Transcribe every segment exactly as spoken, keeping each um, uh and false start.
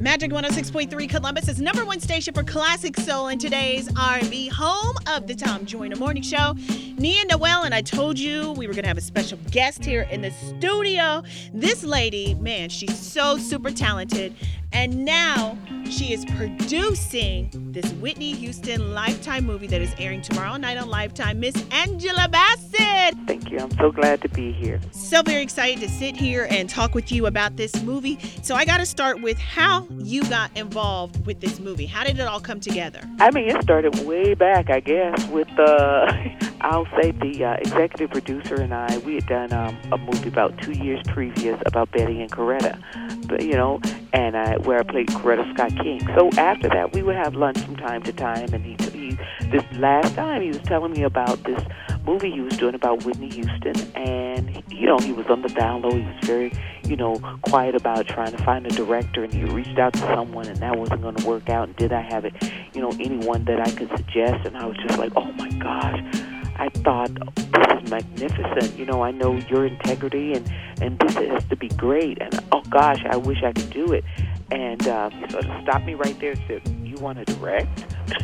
Magic one oh six point three Columbus is number one station for classic soul and today's R and B, home of the Tom Joyner Morning Show. Nia Noel, and I told you we were going to have a special guest here in the studio. This lady, man, she's so super talented. And now she is producing this Whitney Houston Lifetime movie that is airing tomorrow night on Lifetime. Miss Angela Bassett. Thank you. I'm so glad to be here. So very excited to sit here and talk with you about this movie. So I got to start with how you got involved with this movie. How did it all come together? I mean, it started way back, I guess, with, uh, I'll say the uh, executive producer and I, we had done um, a movie about two years previous about Betty and Coretta, but, you know, and I, where I played Coretta Scott King. So after that, we would have lunch from time to time, and he, he this last time he was telling me about this movie he was doing about Whitney Houston, and, you know, he was on the down low. He was very, you know, quiet about trying to find a director, and he reached out to someone, and that wasn't going to work out, and did I have it, you know, anyone that I could suggest? And I was just like, oh, my gosh. I thought, this is magnificent. You know, I know your integrity, and, and this has to be great. And, oh, gosh, I wish I could do it. And uh, he sort of stopped me right there and said, you want to direct?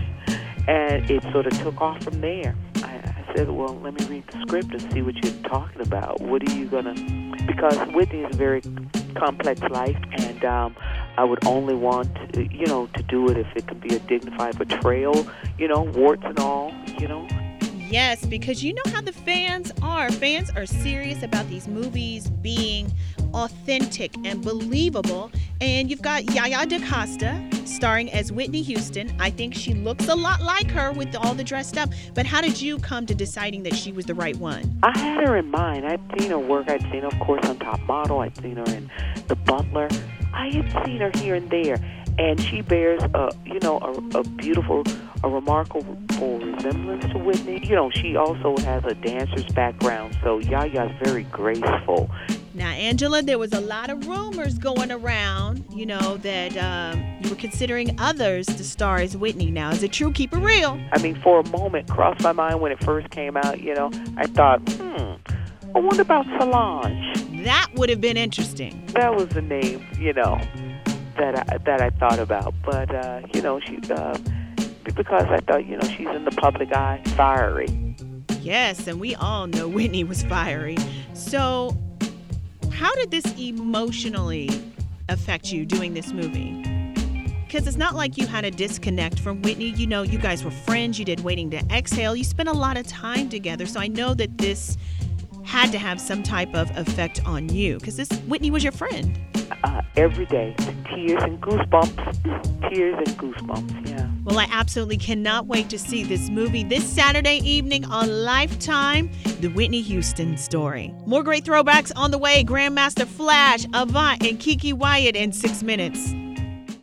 And it sort of took off from there. I, I said, well, let me read the script and see what you're talking about. What are you going to... Because Whitney is a very complex life, and um, I would only want, to, you know, to do it if it could be a dignified portrayal, you know, warts and all, you know. Yes, because you know how the fans are. Fans are serious about these movies being authentic and believable. And you've got Yaya DaCosta starring as Whitney Houston. I think she looks a lot like her with all the dressed up. But how did you come to deciding that she was the right one? I had her in mind. I'd seen her work. I'd seen her, of course, on Top Model. I'd seen her in The Butler. I had seen her here and there. And she bears, a, you know, a, a beautiful, a remarkable resemblance to Whitney. You know, she also has a dancer's background, so Yaya's very graceful. Now, Angela, there was a lot of rumors going around, you know, that um, you were considering others to star as Whitney. Now, is it true? Keep it real. I mean, for a moment, crossed my mind when it first came out, you know, I thought, hmm, I wonder about Solange. That would have been interesting. That was the name, you know, that I, that I thought about. But, uh, you know, she... Uh, because I thought, you know, she's in the public eye, fiery. Yes, and we all know Whitney was fiery. So how did this emotionally affect you doing this movie? Because it's not like you had a disconnect from Whitney. You know, you guys were friends. You did Waiting to Exhale. You spent a lot of time together. So I know that this had to have some type of effect on you because this Whitney was your friend. Uh, every day, tears and goosebumps, tears and goosebumps, yeah. Well, I absolutely cannot wait to see this movie this Saturday evening on Lifetime, The Whitney Houston Story. More great throwbacks on the way. Grandmaster Flash, Avant, and Kiki Wyatt in six minutes.